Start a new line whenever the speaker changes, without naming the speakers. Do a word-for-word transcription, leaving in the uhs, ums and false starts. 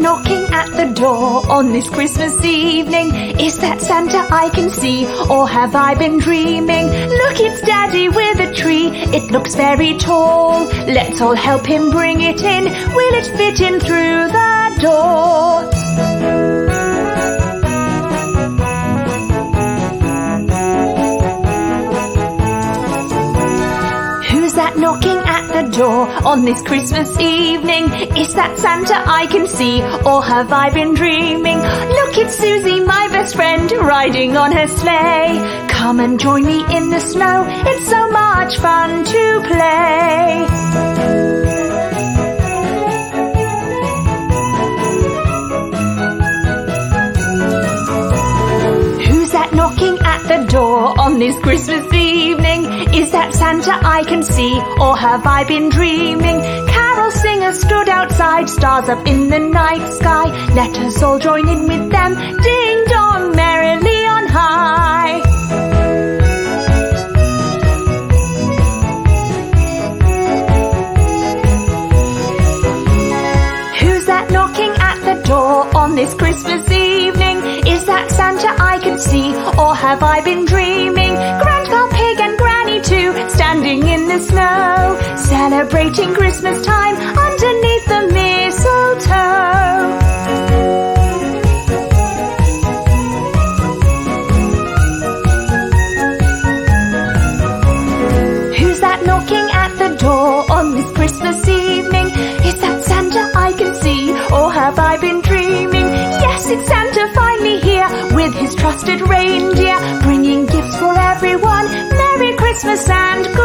knocking at the door on this Christmas evening? Is that Santa I can see, or have I been dreaming? Look, it's Daddy with a tree. It looks very tall. Let's all help him bring it in. Will it fit in through the door? Who's that knocking at the door on this Christmas evening? Is that Santa I can see, or have I been dreaming? Look, it's Susie, my best friend, riding on her sleigh. Come and join me in the snow. It's so much fun to play. Who's that knocking at the door on this Christmas evening? Is that Santa I can see, or have I been dreaming? Carol singers stood outside, stars up in the night sky. Let us all join in with them, ding dong merrily on high. Who's that knocking at the door on this Christmas evening? Is that Santa I can see, or have I been dreaming? Grandpa Pig and Granny too, standing in the snow, celebrating Christmas time underneath the mistletoe. Who's that knocking at the door on this Christmas evening? Is that Santa I can see, or have I been dreaming? Yes, it's Santa finally here with his trusted reindeer, bringing gifts for everyone. Merry Christmas and good